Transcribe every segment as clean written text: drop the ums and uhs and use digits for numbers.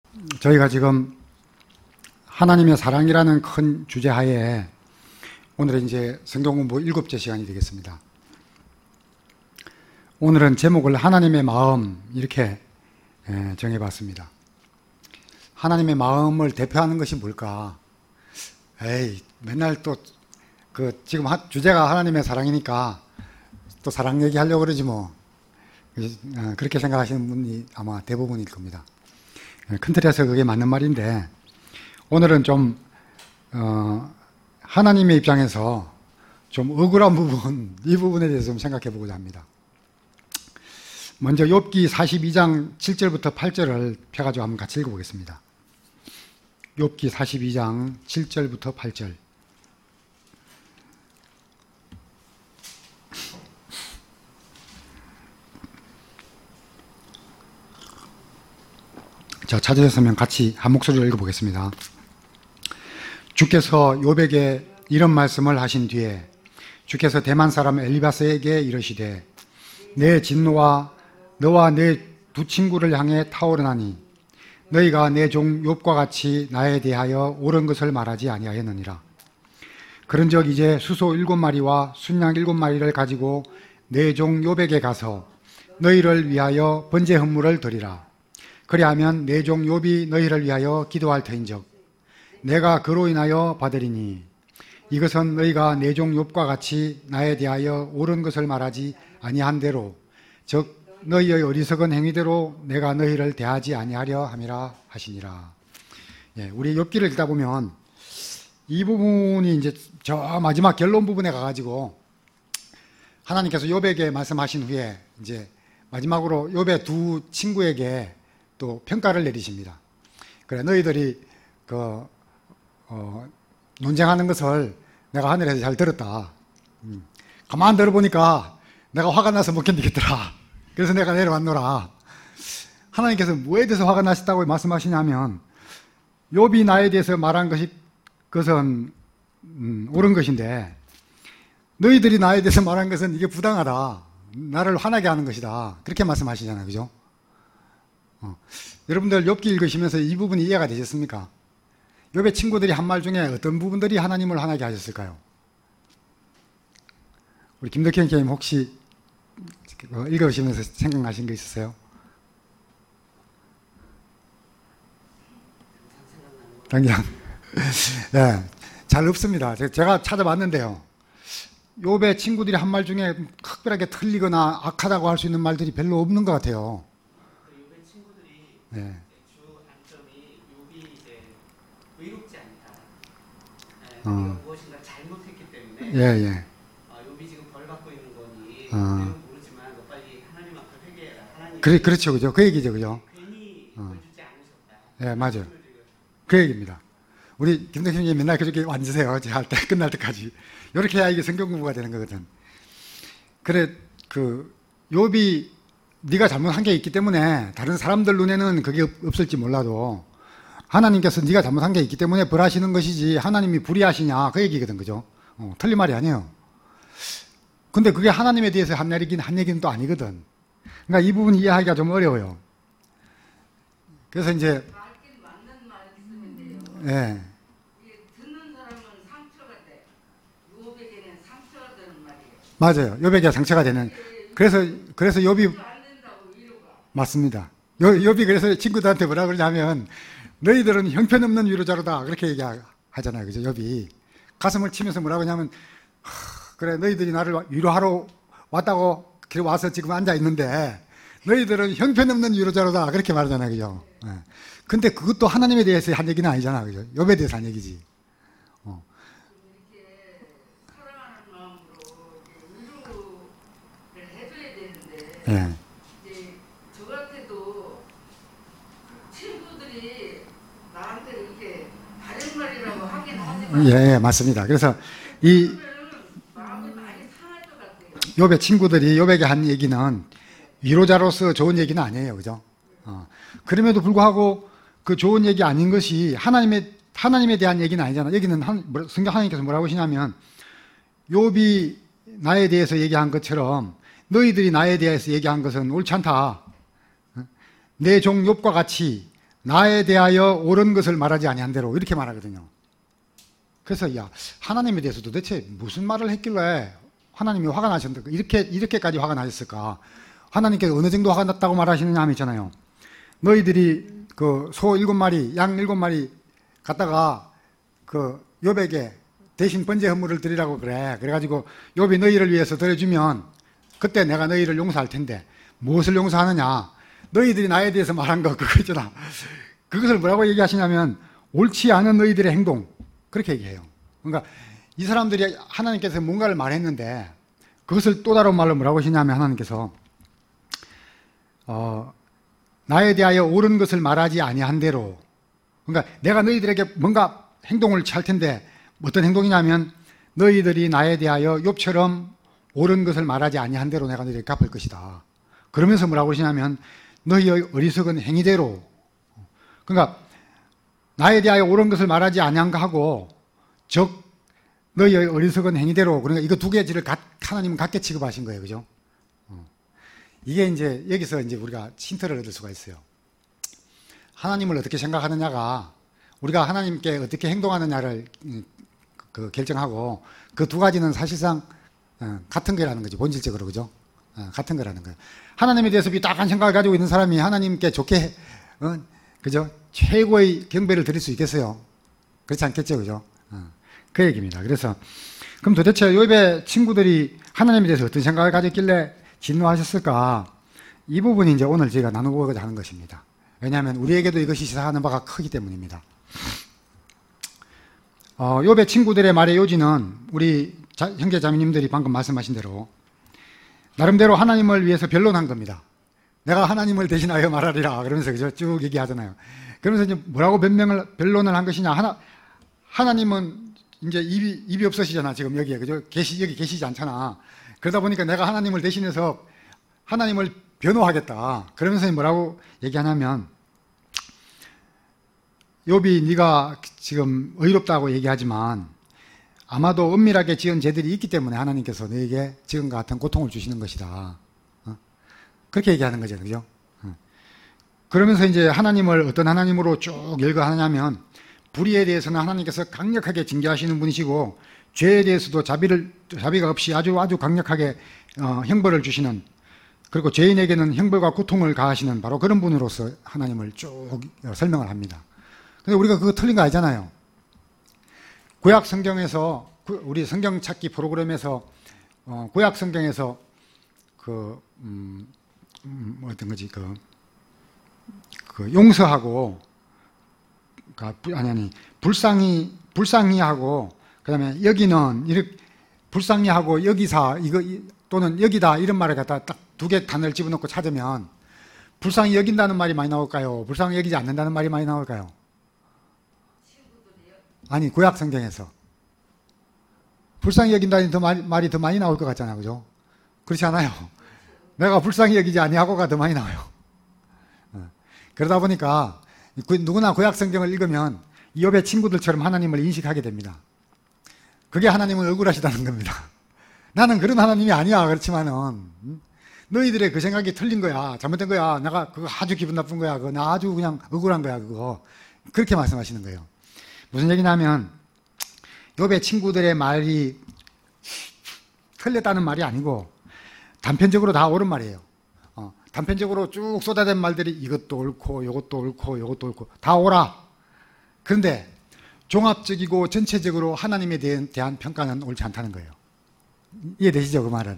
저희가 지금 하나님의 사랑이라는 큰 주제하에 오늘은 이제 성경 공부 7째 시간이 되겠습니다. 오늘은 제목을 하나님의 마음 이렇게 정해봤습니다. 하나님의 마음을 대표하는 것이 뭘까? 맨날 또 지금 주제가 하나님의 사랑이니까 또 사랑 얘기하려고 그러지 뭐. 그렇게 생각하시는 분이 아마 대부분일 겁니다. 큰 틀에서 그게 맞는 말인데, 오늘은 좀 하나님의 입장에서 좀 억울한 부분, 이 부분에 대해서 좀 생각해 보고자 합니다. 먼저 욥기 42장 7절부터 8절을 펴가지고 한번 같이 읽어보겠습니다. 욥기 42장 7절부터 8절. 자, 찾으셨으면 같이 한 목소리로 읽어보겠습니다. 주께서 욥에게 이런 말씀을 하신 뒤에 주께서 대만 사람 엘리바스에게 이르시되 내 진노와 너와 내 두 친구를 향해 타오르나니 너희가 내 종 욥과 같이 나에 대하여 옳은 것을 말하지 아니하였느니라. 그런즉 이제 수소 7마리와 순양 7마리를 가지고 내 종 욥에게 가서 너희를 위하여 번제 헌물을 드리라. 그리하면 내 종 욥이 너희를 위하여 기도할 터인즉 내가 그로 인하여 받으리니 이것은 너희가 내 종 욥과 같이 나에 대하여 옳은 것을 말하지 아니한 대로 즉 너희의 어리석은 행위대로 내가 너희를 대하지 아니하려 함이라 하시니라. 우리 욥기를 읽다 보면 이 부분이 이제 저 마지막 결론 부분에 가가지고 하나님께서 욥에게 말씀하신 후에 이제 마지막으로 욥의 두 친구에게 또 평가를 내리십니다. 그래, 너희들이 논쟁하는 것을 내가 하늘에서 잘 들었다. 가만 들어보니까 내가 화가 나서 못 견디겠더라. 그래서 내가 내려왔노라. 하나님께서 뭐에 대해서 화가 나셨다고 말씀하시냐면 욥이 나에 대해서 말한 그것은 옳은 것인데 너희들이 나에 대해서 말한 것은 이게 부당하다. 나를 화나게 하는 것이다. 그렇게 말씀하시잖아요. 그죠? 여러분들 욥기 읽으시면서 이 부분이 이해가 되셨습니까? 욥의 친구들이 한 말 중에 어떤 부분들이 하나님을 화나게 하셨을까요? 우리 김덕현 교수님 혹시 읽으시면서 생각나신 거 있으세요? 당장 네, 잘 없습니다. 제가 찾아봤는데요, 욥의 친구들이 한 말 중에 특별하게 틀리거나 악하다고 할 수 있는 말들이 별로 없는 것 같아요. 욥의 친구들이 네. 주 안점이 욥이 이제 의롭지 않다. 무엇인가 잘못했기 때문에 욥이 지금 벌 받고 있는 거니 모르지만 너 빨리 하나님 앞에 회개해라. 하나님 그렇죠, 그죠? 그 얘기죠, 그죠? 괜히 벌 주지 않으셨다. 네, 맞아요. 그 얘기입니다. 우리 김덕현님 맨날 그렇게 앉으세요. 제가 할 때 끝날 때까지. 이렇게 해야 이게 성경 공부가 되는 거거든. 그래, 욥이 네가 잘못한 게 있기 때문에 다른 사람들 눈에는 그게 없을지 몰라도 하나님께서 네가 잘못한 게 있기 때문에 벌하시는 것이지 하나님이 불의하시냐 그 얘기거든. 그죠? 틀린 말이 아니에요. 근데 그게 하나님에 대해서 한 얘기는 또 아니거든. 그러니까 이 부분 이해하기가 좀 어려워요. 그래서 이제 맞는 말씀인데요. 예. 이게 듣는 사람은 상처가 돼. 욥에게는 상처가 되는 말이에요. 맞아요. 욥에게 상처가 되는. 그래서 욥이 안 된다고 위로가. 맞습니다. 욥이 그래서 친구들한테 뭐라 그러냐면 너희들은 형편없는 위로자로다 그렇게 얘기하잖아요. 그죠? 욥이 가슴을 치면서 뭐라고 하냐면 그래, 너희들이 나를 위로하러 왔다고 그래 와서 지금 앉아 있는데 너희들은 형편없는 위로자로다 그렇게 말하잖아요. 그죠? 근데 그것도 하나님에 대해서 한 얘기는 아니잖아. 그죠? 욥에 대해서 한 얘기지. 이렇게 사랑하는 마음으로 위로를 해줘야 되는데 예. 이제 저 같아도 친구들이 나한테 이렇게 다른 말이라고 하긴 하지만 예, 맞습니다. 그래서 이 마음이 많이 상할 것 같아요. 욥의 친구들이 욥에게 한 얘기는 위로자로서 좋은 얘기는 아니에요. 그죠? 그럼에도 불구하고 그 좋은 얘기 아닌 것이 하나님에 대한 얘기는 아니잖아. 여기는 성경 하나님께서 뭐라고 하시냐면 욥이 나에 대해서 얘기한 것처럼 너희들이 나에 대해서 얘기한 것은 옳지 않다. 내 종 욥과 같이 나에 대하여 옳은 것을 말하지 아니한 대로 이렇게 말하거든요. 그래서 야, 하나님에 대해서 도대체 무슨 말을 했길래 하나님이 화가 나셨는데 이렇게까지 화가 나셨을까? 하나님께서 어느 정도 화가 났다고 말하시느냐 하면 있잖아요. 너희들이 그 소 7마리, 양 7마리 갖다가 그 욥에게 대신 번제 헌물을 드리라고 그래. 그래가지고 욥이 너희를 위해서 드려주면 그때 내가 너희를 용서할 텐데 무엇을 용서하느냐? 너희들이 나에 대해서 말한 거 그거 있잖아. 그것을 뭐라고 얘기하시냐면 옳지 않은 너희들의 행동 그렇게 얘기해요. 그러니까 이 사람들이 하나님께서 뭔가를 말했는데 그것을 또 다른 말로 뭐라고 하시냐면 하나님께서 나에 대하여 옳은 것을 말하지 아니한 대로, 그러니까 내가 너희들에게 뭔가 행동을 취할 텐데 어떤 행동이냐면 너희들이 나에 대하여 욥처럼 옳은 것을 말하지 아니한 대로 내가 너희에게 갚을 것이다. 그러면서 뭐라고 하시냐면 너희의 어리석은 행위대로, 그러니까 나에 대하여 옳은 것을 말하지 아니한 거하고 즉 너희의 어리석은 행위대로, 그러니까 이거 두 가지를 하나님은 같게 취급하신 거예요. 그죠? 이게 이제 여기서 이제 우리가 힌트를 얻을 수가 있어요. 하나님을 어떻게 생각하느냐가 우리가 하나님께 어떻게 행동하느냐를 결정하고 그 두 가지는 사실상 같은 거라는 거죠. 본질적으로. 그죠? 같은 거라는 거예요. 하나님에 대해서 비딱한 생각을 가지고 있는 사람이 하나님께 좋게 그죠? 최고의 경배를 드릴 수 있겠어요? 그렇지 않겠죠? 그죠? 그 얘기입니다. 그래서 그럼 도대체 욥의 친구들이 하나님에 대해서 어떤 생각을 가졌길래 진노하셨을까? 이 부분이 이제 오늘 저희가 나누고자 하는 것입니다. 왜냐하면 우리에게도 이것이 시사하는 바가 크기 때문입니다. 욥의 친구들의 말의 요지는 우리 형제 자매님들이 방금 말씀하신 대로 나름대로 하나님을 위해서 변론한 겁니다. 내가 하나님을 대신하여 말하리라 그러면서 그죠? 쭉 얘기하잖아요. 그러면서 이제 뭐라고 변론을 한 것이냐? 하나님은 이제 입이 없으시잖아 지금 여기에. 그죠? 여기 계시지 않잖아. 그러다 보니까 내가 하나님을 대신해서 하나님을 변호하겠다. 그러면서 뭐라고 얘기하냐면 욥이 네가 지금 의롭다고 얘기하지만 아마도 은밀하게 지은 죄들이 있기 때문에 하나님께서 너에게 지금과 같은 고통을 주시는 것이다. 그렇게 얘기하는 거죠. 그죠? 그러면서 이제 하나님을 어떤 하나님으로 쭉 열거하냐면 불의에 대해서는 하나님께서 강력하게 징계하시는 분이시고 죄에 대해서도 자비가 없이 아주 강력하게 형벌을 주시는, 그리고 죄인에게는 형벌과 고통을 가하시는 바로 그런 분으로서 하나님을 쭉 설명을 합니다. 근데 우리가 그거 틀린 거 알잖아요. 구약 성경에서 우리 성경 찾기 프로그램에서 구약 성경에서 어떤 거지 그 용서하고 불쌍히하고 그다음에 여기는 이렇게 불쌍히하고 여기사 이거 또는 여기다 이런 말을 갖다 딱 두 개 단어를 집어넣고 찾으면 불쌍히 여긴다는 말이 많이 나올까요? 불쌍히 여기지 않는다는 말이 많이 나올까요? 아니 구약 성경에서 불쌍히 여긴다는 말이 더 많이 나올 것 같잖아요. 그죠? 그렇지 않아요? 내가 불쌍히 여기지 아니하고가 더 많이 나와요. 그러다 보니까 누구나 구약 성경을 읽으면 욥의 친구들처럼 하나님을 인식하게 됩니다. 그게 하나님은 억울하시다는 겁니다. 나는 그런 하나님이 아니야. 그렇지만은 너희들의 그 생각이 틀린 거야. 잘못된 거야. 내가 그거 아주 기분 나쁜 거야. 그거 나 아주 그냥 억울한 거야. 그거. 그렇게 말씀하시는 거예요. 무슨 얘기냐면 욥의 친구들의 말이 틀렸다는 말이 아니고 단편적으로 다 옳은 말이에요. 단편적으로 쭉 쏟아낸 말들이 이것도 옳고 이것도 옳고 이것도 옳고 다 옳아. 그런데 종합적이고 전체적으로 하나님에 대한 평가는 옳지 않다는 거예요. 이해되시죠? 그 말은.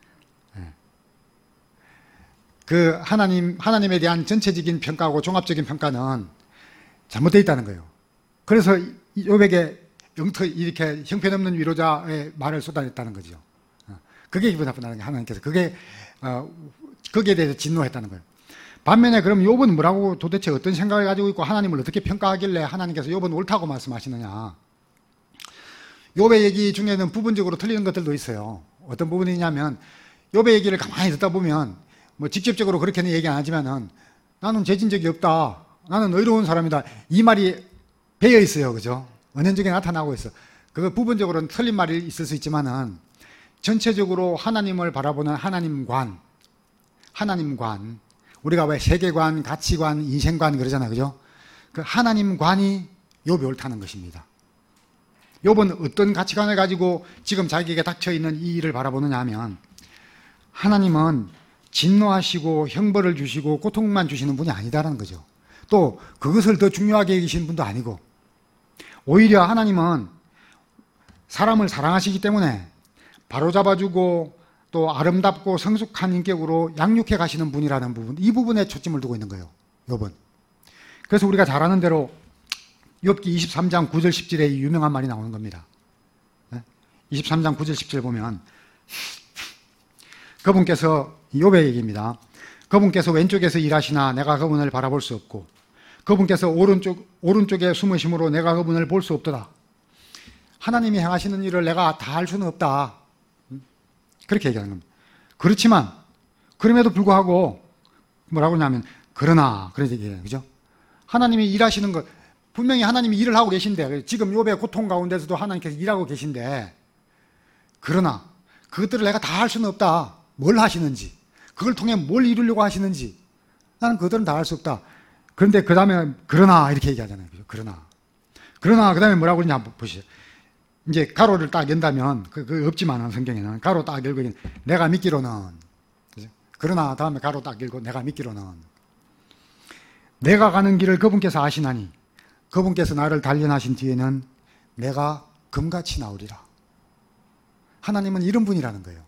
그 하나님에 대한 전체적인 평가하고 종합적인 평가는 잘못되어 있다는 거예요. 그래서 욥에게 이렇게 형편없는 위로자의 말을 쏟아냈다는 거죠. 그게 기분 나쁘다는 게 하나님께서 거기에 대해서 진노했다는 거예요. 반면에 그럼 욥은 뭐라고 도대체 어떤 생각을 가지고 있고 하나님을 어떻게 평가하길래 하나님께서 욥은 옳다고 말씀하시느냐. 욥의 얘기 중에는 부분적으로 틀리는 것들도 있어요. 어떤 부분이냐면 욥의 얘기를 가만히 듣다 보면 뭐 직접적으로 그렇게는 얘기 안 하지만은 나는 죄진 적이 없다. 나는 의로운 사람이다. 이 말이 배어 있어요. 그죠? 은연중에 나타나고 있어. 그거 부분적으로는 틀린 말이 있을 수 있지만은 전체적으로 하나님을 바라보는 하나님관. 우리가 왜 세계관, 가치관, 인생관 그러잖아요. 그죠? 그 하나님관이 욥이 옳다는 것입니다. 욥은 어떤 가치관을 가지고 지금 자기에게 닥쳐있는 이 일을 바라보느냐 하면 하나님은 진노하시고 형벌을 주시고 고통만 주시는 분이 아니다라는 거죠. 또 그것을 더 중요하게 여기시는 분도 아니고 오히려 하나님은 사람을 사랑하시기 때문에 바로잡아주고 또 아름답고 성숙한 인격으로 양육해 가시는 분이라는 부분, 이 부분에 초점을 두고 있는 거예요, 욥은. 그래서 우리가 잘 아는 대로 욥기 23장 9절 10절에 이 유명한 말이 나오는 겁니다. 23장 9절 10절 보면 그분께서, 욥의 얘기입니다. 그분께서 왼쪽에서 일하시나 내가 그분을 바라볼 수 없고 그분께서 오른쪽에 숨으심으로 내가 그분을 볼 수 없도다. 하나님이 행하시는 일을 내가 다 할 수는 없다. 그렇게 얘기하는 겁니다. 그렇지만 그럼에도 불구하고 뭐라고 하냐면 그러나, 그런 얘기예요. 그죠? 하나님이 일하시는 것, 분명히 하나님이 일을 하고 계신데, 지금 욥의 고통 가운데서도 하나님께서 일하고 계신데, 그러나 그것들을 내가 다 할 수는 없다. 뭘 하시는지, 그걸 통해 뭘 이루려고 하시는지 나는 그것들은 다 할 수 없다. 그런데 그 다음에 그러나 이렇게 얘기하잖아요. 그죠? 그러나 그 다음에 뭐라고 그러냐 한번 보시죠. 이제 가로를 딱 연다면 그 없지만은 성경에는 가로 딱 열고 내가 믿기로는, 그죠? 그러나 다음에 가로 딱 열고 내가 믿기로는 내가 가는 길을 그분께서 아시나니 그분께서 나를 단련하신 뒤에는 내가 금같이 나오리라. 하나님은 이런 분이라는 거예요.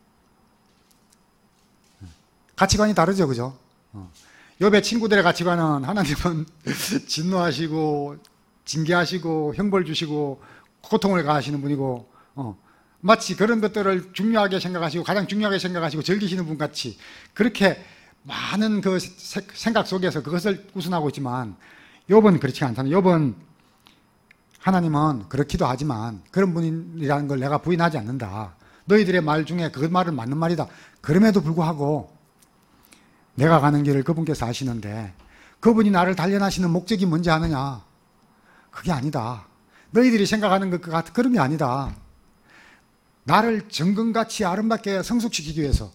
가치관이 다르죠, 그죠? 욥의 친구들의 가치관은 하나님은 진노하시고 징계하시고 형벌 주시고 고통을 가하시는 분이고, 마치 그런 것들을 중요하게 생각하시고 가장 중요하게 생각하시고 즐기시는 분 같이 그렇게 많은 그 생각 속에서 그것을 우선하고 있지만 욥은 그렇지 않다는, 욥은 하나님은 그렇기도 하지만 그런 분이라는 걸 내가 부인하지 않는다. 너희들의 말 중에 그 말은 맞는 말이다. 그럼에도 불구하고 내가 가는 길을 그분께서 아시는데 그분이 나를 단련하시는 목적이 뭔지 아느냐? 그게 아니다. 너희들이 생각하는 것 같은 그런 게 아니다. 나를 정금같이 아름답게 성숙시키기 위해서.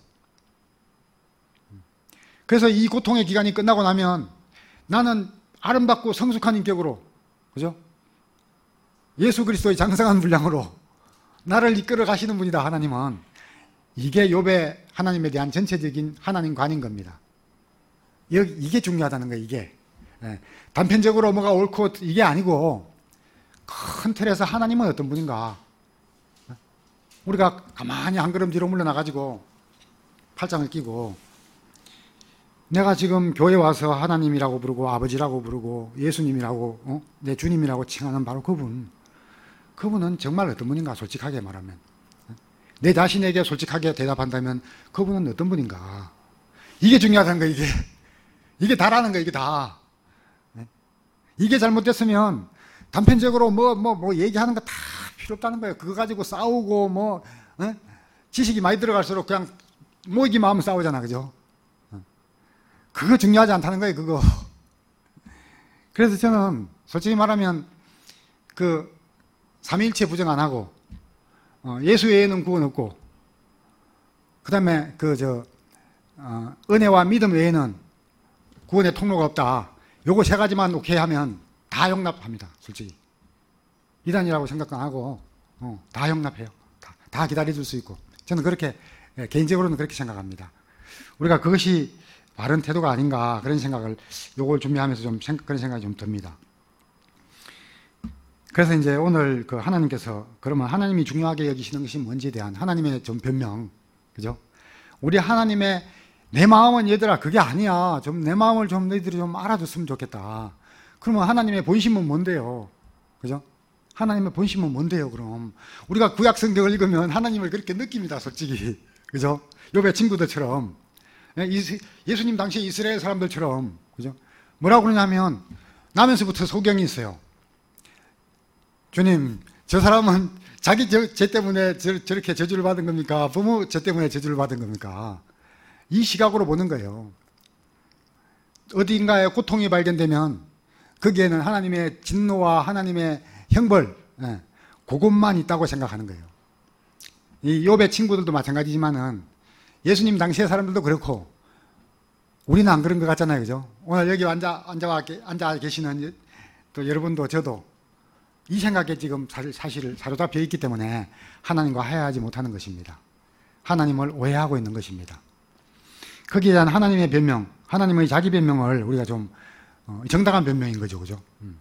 그래서 이 고통의 기간이 끝나고 나면 나는 아름답고 성숙한 인격으로, 그죠? 예수 그리스도의 장성한 분량으로 나를 이끌어 가시는 분이다, 하나님은. 이게 욥의 하나님에 대한 전체적인 하나님관인 겁니다. 이게 중요하다는 거예요, 이게. 단편적으로 뭐가 옳고 이게 아니고 큰 틀에서 하나님은 어떤 분인가. 우리가 가만히 한 걸음 뒤로 물러나가지고 팔짱을 끼고 내가 지금 교회 와서 하나님이라고 부르고 아버지라고 부르고 예수님이라고 내 주님이라고 칭하는 바로 그분은 정말 어떤 분인가, 솔직하게 말하면. 내 자신에게 솔직하게 대답한다면 그분은 어떤 분인가. 이게 중요하다는 거예요, 이게. 이게 다라는 거예요, 이게 다. 이게 잘못됐으면 단편적으로 뭐 얘기하는 거 다 필요 없다는 거예요. 그거 가지고 싸우고 지식이 많이 들어갈수록 그냥 모이기만 하면 싸우잖아, 그죠? 그거 중요하지 않다는 거예요, 그거. 그래서 저는 솔직히 말하면 그 삼위일체 부정 안 하고 예수 외에는 구원 없고 그 다음에 은혜와 믿음 외에는 구원의 통로가 없다. 요거 세 가지만 오케이 하면 다 용납합니다, 솔직히. 이단이라고 생각도 안 하고 다 용납해요. 다 기다려줄 수 있고. 저는 그렇게, 개인적으로는 그렇게 생각합니다. 우리가 그것이 바른 태도가 아닌가, 그런 생각을 요걸 준비하면서 그런 생각이 좀 듭니다. 그래서 이제 오늘 하나님께서 그러면 하나님이 중요하게 여기시는 것이 뭔지에 대한 하나님의 좀 변명, 그죠? 우리 하나님의 내 마음은 얘들아 그게 아니야. 내 마음을 너희들이 좀 알아줬으면 좋겠다. 그러면 하나님의 본심은 뭔데요? 그죠? 하나님의 본심은 뭔데요, 그럼? 우리가 구약 성경을 읽으면 하나님을 그렇게 느낍니다, 솔직히. 그죠? 욥의 친구들처럼. 예수님 당시 이스라엘 사람들처럼. 그죠? 뭐라고 그러냐면, 나면서부터 소경이 있어요. 주님, 저 사람은 자기 죄 때문에 저렇게 저주를 받은 겁니까? 부모 죄 때문에 저주를 받은 겁니까? 이 시각으로 보는 거예요. 어디인가에 고통이 발견되면 거기에는 하나님의 진노와 하나님의 형벌, 그것만 있다고 생각하는 거예요. 이 욥의 친구들도 마찬가지지만은 예수님 당시의 사람들도 그렇고 우리는 안 그런 것 같잖아요, 그죠? 오늘 여기 앉아 계시는 또 여러분도 저도 이 생각에 지금 사실 사로잡혀 있기 때문에 하나님과 화해하지 못하는 것입니다. 하나님을 오해하고 있는 것입니다. 거기에 대한 하나님의 변명, 하나님의 자기 변명을 우리가 좀 정당한 변명인 거죠, 그죠?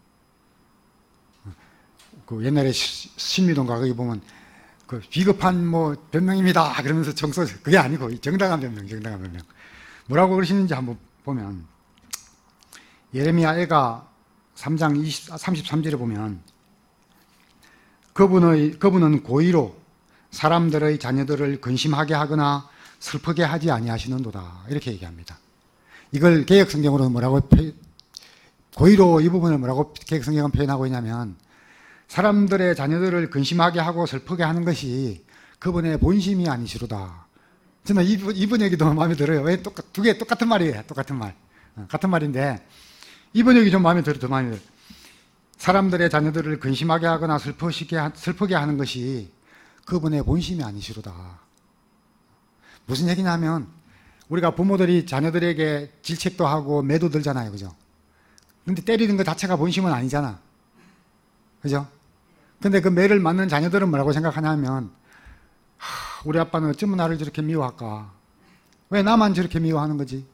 그 옛날에 신미동가 거기 보면 그 비겁한 뭐 변명입니다 그러면서 정서, 그게 아니고 정당한 변명. 뭐라고 그러시는지 한번 보면 예레미야 애가 3장 33절에 보면 그분은 고의로 사람들의 자녀들을 근심하게 하거나 슬프게 하지 아니하시는도다 이렇게 얘기합니다. 이걸 개역성경으로 뭐라고 고의로 이 부분을 뭐라고 개역성경은 표현하고 있냐면 사람들의 자녀들을 근심하게 하고 슬프게 하는 것이 그분의 본심이 아니시로다. 저는 이분 얘기도 마음에 들어요. 왜 두 개 똑같은 말이에요. 똑같은 말. 같은 말인데 이분 얘기 좀 마음에 들어요. 더 마음에 들어요. 사람들의 자녀들을 근심하게 하거나 슬프게 하는 것이 그분의 본심이 아니시로다. 무슨 얘기냐면 우리가 부모들이 자녀들에게 질책도 하고 매도 들잖아요. 그죠? 근데 때리는 것 자체가 본심은 아니잖아. 그죠? 근데 그 매를 맞는 자녀들은 뭐라고 생각하냐면 우리 아빠는 어쩌면 나를 저렇게 미워할까? 왜 나만 저렇게 미워하는 거지?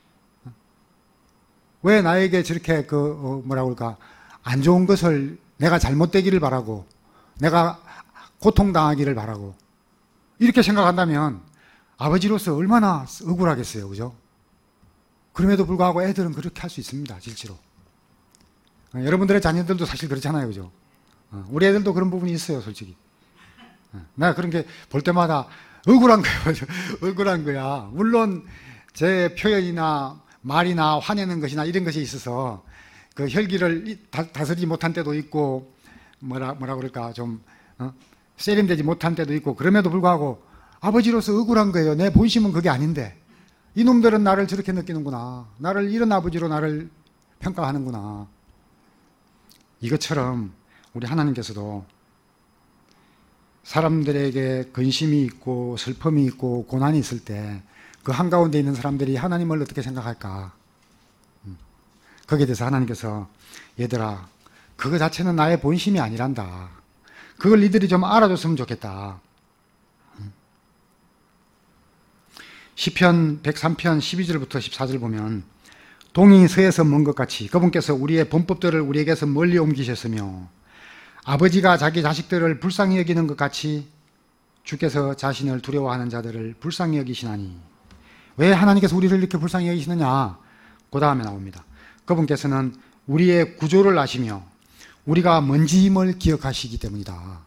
왜 나에게 저렇게 뭐라고 할까? 안 좋은 것을 내가 잘못되기를 바라고 내가 고통당하기를 바라고 이렇게 생각한다면 아버지로서 얼마나 억울하겠어요. 그죠? 그럼에도 불구하고 애들은 그렇게 할 수 있습니다. 실제로. 여러분들의 자녀들도 사실 그렇잖아요. 그죠? 우리 애들도 그런 부분이 있어요. 솔직히. 내가 그런 게 볼 때마다 억울한 거예요. 억울한 거야. 물론 제 표현이나 말이나 화내는 것이나 이런 것이 있어서 그 혈기를 다스리지 못한 때도 있고 뭐라 그럴까 좀 세련되지 못한 때도 있고 그럼에도 불구하고 아버지로서 억울한 거예요. 내 본심은 그게 아닌데 이놈들은 나를 저렇게 느끼는구나. 나를 이런 아버지로 나를 평가하는구나. 이것처럼 우리 하나님께서도 사람들에게 근심이 있고 슬픔이 있고 고난이 있을 때 그 한가운데 있는 사람들이 하나님을 어떻게 생각할까? 거기에 대해서 하나님께서 얘들아 그거 자체는 나의 본심이 아니란다. 그걸 니들이 좀 알아줬으면 좋겠다. 시편 103편 12절부터 14절 보면 동이 서에서 먼 것 같이 그분께서 우리의 범법들을 우리에게서 멀리 옮기셨으며 아버지가 자기 자식들을 불쌍히 여기는 것 같이 주께서 자신을 두려워하는 자들을 불쌍히 여기시나니. 왜 하나님께서 우리를 이렇게 불쌍히 여기시느냐? 그 다음에 나옵니다. 그분께서는 우리의 구조를 아시며 우리가 먼지임을 기억하시기 때문이다.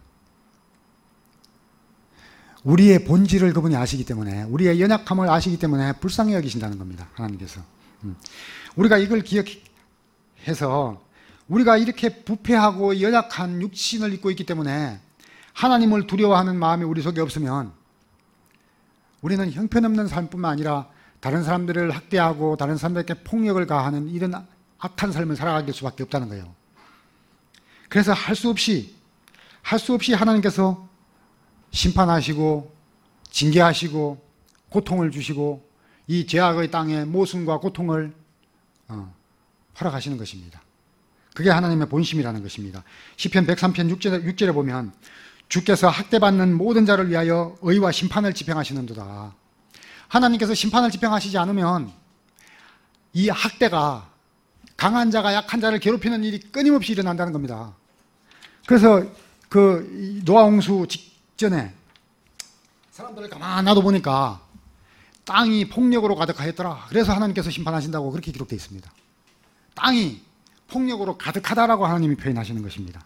우리의 본질을 그분이 아시기 때문에 우리의 연약함을 아시기 때문에 불쌍히 여기신다는 겁니다. 하나님께서. 우리가 이걸 기억해서 우리가 이렇게 부패하고 연약한 육신을 입고 있기 때문에 하나님을 두려워하는 마음이 우리 속에 없으면 우리는 형편없는 삶뿐만 아니라 다른 사람들을 학대하고 다른 사람들에게 폭력을 가하는 이런 악한 삶을 살아가게 될 수밖에 없다는 거예요. 그래서 할 수 없이 하나님께서 심판하시고 징계하시고 고통을 주시고 이 죄악의 땅에 모순과 고통을 허락하시는 것입니다. 그게 하나님의 본심이라는 것입니다. 시편 103편 6절에 보면 주께서 학대받는 모든 자를 위하여 의와 심판을 집행하시는도다. 하나님께서 심판을 집행하시지 않으면 이 학대가 강한 자가 약한 자를 괴롭히는 일이 끊임없이 일어난다는 겁니다. 그래서 그 노아홍수 직전에 사람들을 가만 놔둬 보니까 땅이 폭력으로 가득하였더라. 그래서 하나님께서 심판하신다고 그렇게 기록되어 있습니다. 땅이 폭력으로 가득하다라고 하나님이 표현하시는 것입니다.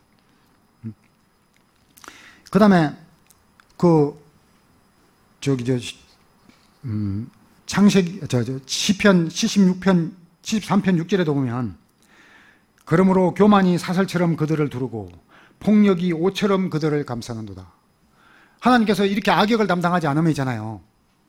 그 다음에 시편 76편 73편 6절에도 보면 그러므로 교만이 사슬처럼 그들을 두르고 폭력이 오처럼 그들을 감싸는도다. 하나님께서 이렇게 악역을 담당하지 않음이잖아요.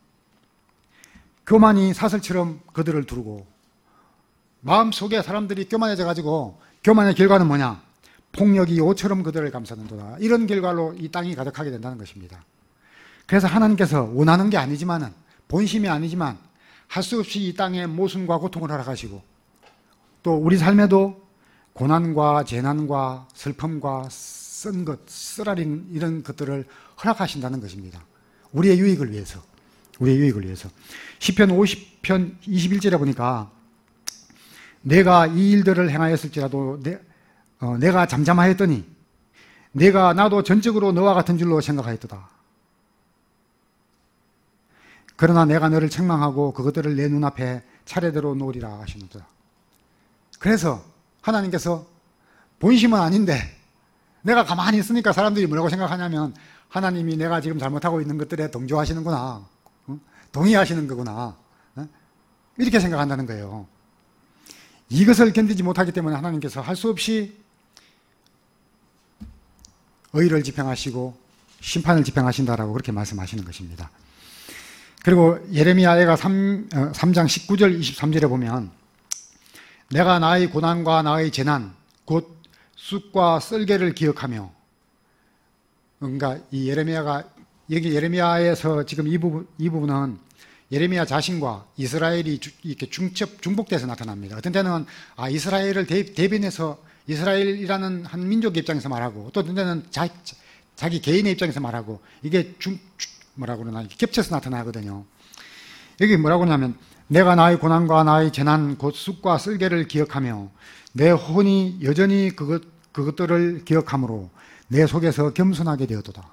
교만이 사슬처럼 그들을 두르고 마음속에 사람들이 교만해져가지고 교만의 결과는 뭐냐? 폭력이 오처럼 그들을 감싸는도다. 이런 결과로 이 땅이 가득하게 된다는 것입니다. 그래서 하나님께서 원하는 게 아니지만은 본심이 아니지만 할 수 없이 이 땅에 모순과 고통을 허락하시고 또 우리 삶에도 고난과 재난과 슬픔과 쓴 것, 쓰라린 이런 것들을 허락하신다는 것입니다. 우리의 유익을 위해서. 우리의 유익을 위해서. 시편 50편 21절에 보니까 내가 이 일들을 행하였을지라도 내가 잠잠하였더니 내가 나도 전적으로 너와 같은 줄로 생각하였도다. 그러나 내가 너를 책망하고 그것들을 내 눈앞에 차례대로 놓으리라 하시는도다. 그래서 하나님께서 본심은 아닌데 내가 가만히 있으니까 사람들이 뭐라고 생각하냐면 하나님이 내가 지금 잘못하고 있는 것들에 동조하시는구나, 동의하시는 거구나, 이렇게 생각한다는 거예요. 이것을 견디지 못하기 때문에 하나님께서 할 수 없이 의를 집행하시고 심판을 집행하신다라고 그렇게 말씀하시는 것입니다. 그리고 예레미야가 3장 19절 23절에 보면 내가 나의 고난과 나의 재난 곧 쑥과 썰개를 기억하며, 그러니까 이 예레미야가 여기 예레미야에서 지금 이 부분은 예레미야 자신과 이스라엘이 이렇게 중복돼서 나타납니다. 어떤 때는 이스라엘을 대변해서 이스라엘이라는 한 민족의 입장에서 말하고, 또 어떤 때는 자기 개인의 입장에서 말하고, 이게 뭐라고 그러나 겹쳐서 나타나거든요. 여기 뭐라고 하냐면 내가 나의 고난과 나의 재난 곧 쑥과 쓸개를 기억하며 내 혼이 여전히 그것들을 기억함으로 내 속에서 겸손하게 되었도다.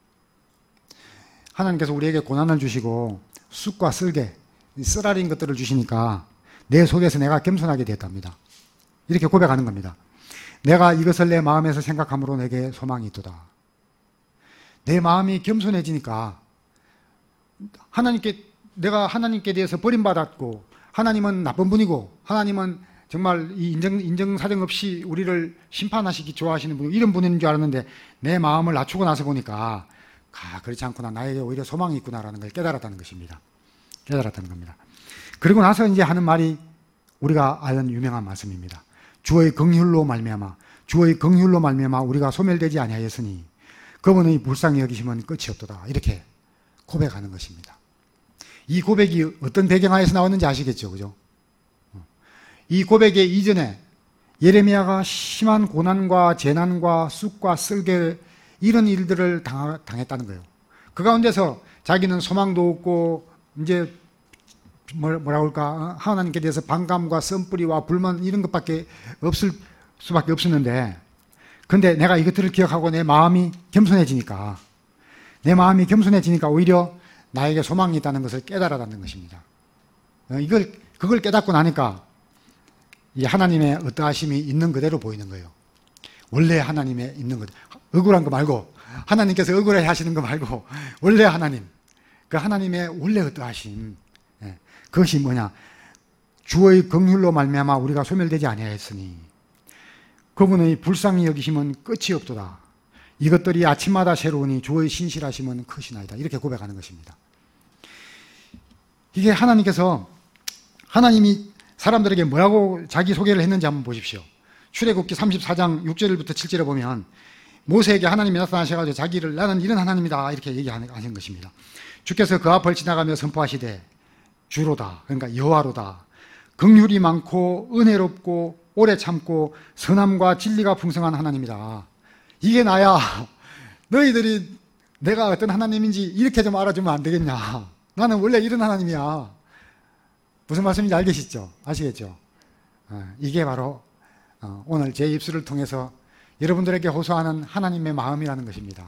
하나님께서 우리에게 고난을 주시고 쑥과 쓸개, 쓰라린 것들을 주시니까 내 속에서 내가 겸손하게 되었답니다. 이렇게 고백하는 겁니다. 내가 이것을 내 마음에서 생각함으로 내게 소망이 있도다. 내 마음이 겸손해지니까 내가 하나님께 대해서 버림받았고, 하나님은 나쁜 분이고, 하나님은 정말 이 인정사정 없이 우리를 심판하시기 좋아하시는 분, 이런 분인 줄 알았는데 내 마음을 낮추고 나서 보니까 그렇지 않구나, 나에게 오히려 소망이 있구나라는 걸 깨달았다는 것입니다. 깨달았다는 겁니다. 그리고 나서 이제 하는 말이 우리가 아는 유명한 말씀입니다. 주의 긍휼로 말미암아 우리가 소멸되지 아니하였으니 그분의 불쌍히 여기심은 끝이 없도다. 이렇게 고백하는 것입니다. 이 고백이 어떤 배경하에서 나왔는지 아시겠죠? 그죠? 이 고백의 이전에 예레미야가 심한 고난과 재난과 쑥과 쓸개 이런 일들을 당했다는 거예요. 그 가운데서 자기는 소망도 없고 이제 뭐라고 할까, 하나님께 대해서 반감과 썸뿌리와 불만 이런 것밖에 없을 수밖에 없었는데, 근데 내가 이것들을 기억하고 내 마음이 겸손해지니까 오히려 나에게 소망이 있다는 것을 깨달았다는 것입니다. 그걸 깨닫고 나니까 이 하나님의 어떠하심이 있는 그대로 보이는 거예요. 원래 하나님의 있는 것, 억울한 거 말고, 하나님께서 억울해 하시는 거 말고, 원래 하나님, 그 하나님의 원래 어떠하심, 그것이 뭐냐, 주의 긍휼로 말미암아 우리가 소멸되지 아니하였으니 그분의 불쌍히 여기심은 끝이 없도다. 이것들이 아침마다 새로우니 주의 신실하심은 크시나이다. 이렇게 고백하는 것입니다. 이게 하나님이 사람들에게 뭐라고 자기 소개를 했는지 한번 보십시오. 출애굽기 34장 6절부터 7절에 보면 모세에게 하나님이 나타나셔가지고 자기를 나는 이런 하나님이다 이렇게 얘기하신 것입니다. 주께서 그 앞을 지나가며 선포하시되 주로다, 그러니까 여호와로다. 긍휼이 많고 은혜롭고 오래 참고 선함과 진리가 풍성한 하나님이다. 이게 나야. 너희들이 내가 어떤 하나님인지 이렇게 좀 알아주면 안 되겠냐. 나는 원래 이런 하나님이야. 무슨 말씀인지 알겠시죠? 아시겠죠? 이게 바로 오늘 제 입술을 통해서 여러분들에게 호소하는 하나님의 마음이라는 것입니다.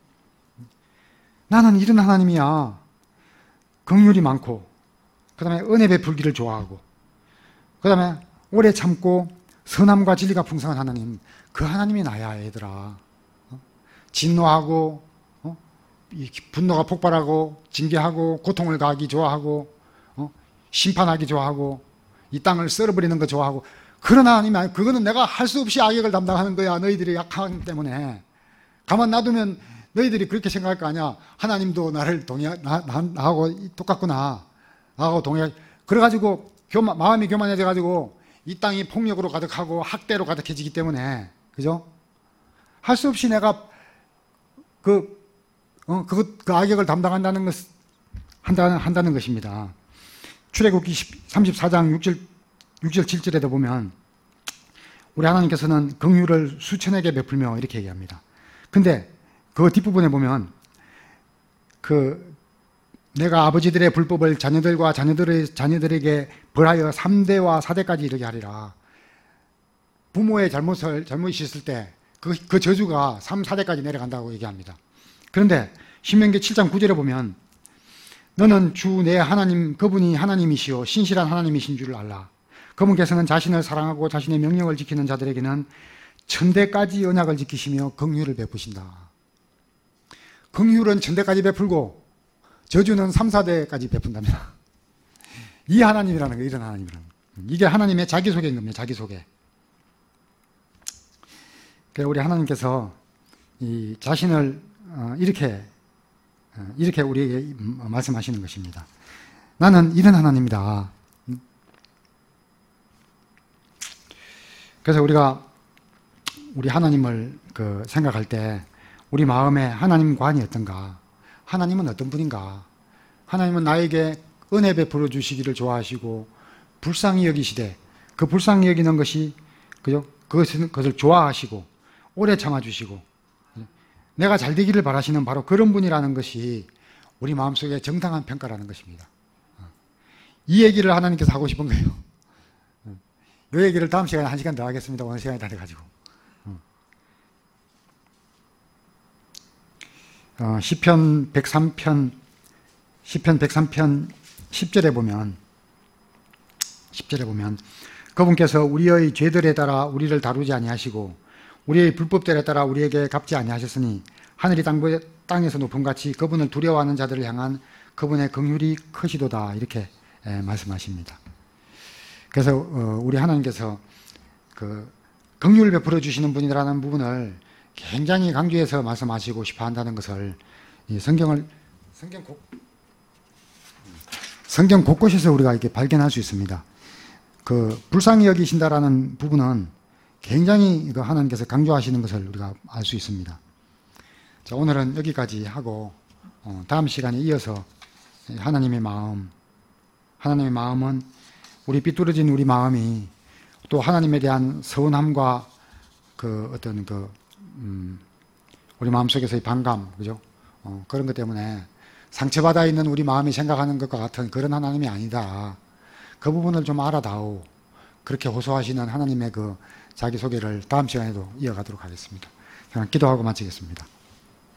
나는 이런 하나님이야. 긍휼이 많고, 그 다음에 은혜 베풀기를 좋아하고, 그 다음에 오래 참고 선함과 진리가 풍성한 하나님, 그 하나님이 나야 얘들아. 진노하고 분노가 폭발하고 징계하고 고통을 가하기 좋아하고 심판하기 좋아하고 이 땅을 썰어버리는 거 좋아하고, 그런 하나님 아니, 그거는 내가 할 수 없이 악역을 담당하는 거야. 너희들이 약하기 때문에. 가만 놔두면 너희들이 그렇게 생각할 거 아니야. 하나님도 나를 나하고 똑같구나. 나하고 동의하. 그래가지고 마음이 교만해져가지고 이 땅이 폭력으로 가득하고 학대로 가득해지기 때문에, 그죠? 할 수 없이 내가 그 악역을 담당한다는 것, 한다는 것입니다. 출애굽기 34장 6절 7절에도 보면 우리 하나님께서는 긍휼을 수천에게 베풀며 이렇게 얘기합니다. 근데 그 뒷부분에 보면 내가 아버지들의 불법을 자녀들과 자녀들에게 벌하여 3대와 4대까지 이르게 하리라. 부모의 잘못이 있을 때 그 저주가 3, 4대까지 내려간다고 얘기합니다. 그런데 신명기 7장 9절에 보면 너는 주 내 하나님 그분이 하나님이시요 신실한 하나님이신 줄을 알라. 그분께서는 자신을 사랑하고 자신의 명령을 지키는 자들에게는 1000대까지 언약을 지키시며 긍휼을 베푸신다. 긍휼은 1000대까지 베풀고 저주는 3, 4대까지 베푼답니다. 이 하나님이라는 거예요. 이런 하나님이라는 거예요. 이게 하나님의 자기소개인 겁니다. 자기소개. 우리 하나님께서 이 자신을 이렇게 우리에게 말씀하시는 것입니다. 나는 이런 하나님이다. 그래서 우리가 우리 하나님을 생각할 때 우리 마음에 하나님관이 어떤가? 하나님은 어떤 분인가? 하나님은 나에게 은혜 베풀어 주시기를 좋아하시고 불쌍히 여기시되 그 불쌍히 여기는 것이 그것을 좋아하시고 오래 참아주시고 내가 잘 되기를 바라시는 바로 그런 분이라는 것이 우리 마음속에 정당한 평가라는 것입니다. 이 얘기를 하나님께서 하고 싶은 거예요. 이 얘기를 다음 시간에 1시간 더 하겠습니다. 오늘 시간이 다 돼가지고. 시편 103편 10절에 보면 그분께서 우리의 죄들에 따라 우리를 다루지 아니하시고 우리의 불법들에 따라 우리에게 갚지 아니하셨으니 하늘이 땅에서 높음같이 그분을 두려워하는 자들을 향한 그분의 긍휼이 크시도다. 이렇게 말씀하십니다. 그래서 우리 하나님께서 긍휼을 베풀어 주시는 분이라는 부분을 굉장히 강조해서 말씀하시고 싶어 한다는 것을 이 성경 곳곳에서 우리가 이렇게 발견할 수 있습니다. 불쌍히 여기신다라는 부분은 굉장히 하나님께서 강조하시는 것을 우리가 알 수 있습니다. 자, 오늘은 여기까지 하고 다음 시간에 이어서 하나님의 마음은 우리 삐뚤어진 우리 마음이 또 하나님에 대한 서운함과 우리 마음속에서의 반감, 그죠? 그런 것 때문에 상처받아 있는 우리 마음이 생각하는 것과 같은 그런 하나님이 아니다. 그 부분을 좀 알아다오. 그렇게 호소하시는 하나님의 자기소개를 다음 시간에도 이어가도록 하겠습니다. 그냥 기도하고 마치겠습니다.